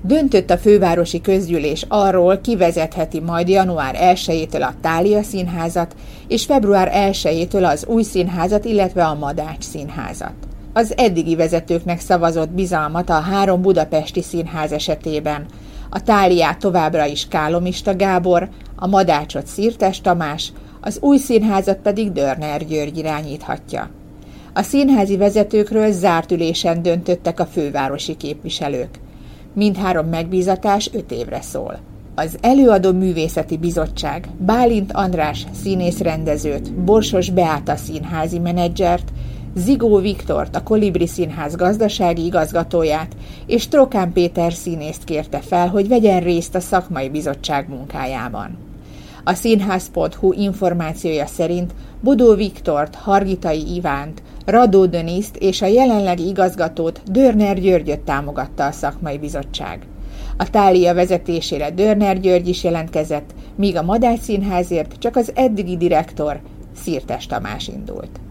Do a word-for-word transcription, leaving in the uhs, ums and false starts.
Döntött a fővárosi közgyűlés arról, ki vezetheti majd január elsejétől a Thália Színházat, és február elsejétől az Új Színházat, illetve a Madács Színházat. Az eddigi vezetőknek szavazott bizalmat a három budapesti színház esetében. A Tháliát továbbra is Kálomista Gábor, a Madácsot Szirtes Tamás, az Új Színházat pedig Dörner György irányíthatja. A színházi vezetőkről zárt ülésen döntöttek a fővárosi képviselők. Mindhárom megbízatás öt évre szól. Az Előadó Művészeti Bizottság Bálint András színész-rendezőt, Borsos Beáta színházi menedzsert, Zigó Viktort, a Kolibri Színház gazdasági igazgatóját és Trokán Péter színészt kérte fel, hogy vegyen részt a szakmai bizottság munkájában. A színház pont hu információja szerint Bodó Viktort, Hargitai Ivánt, Radó Döniszt és a jelenlegi igazgatót, Dörner Györgyöt támogatta a szakmai bizottság. A Thália vezetésére Dörner György is jelentkezett, míg a Madács Színházért csak az eddigi direktor, Szirtes Tamás indult.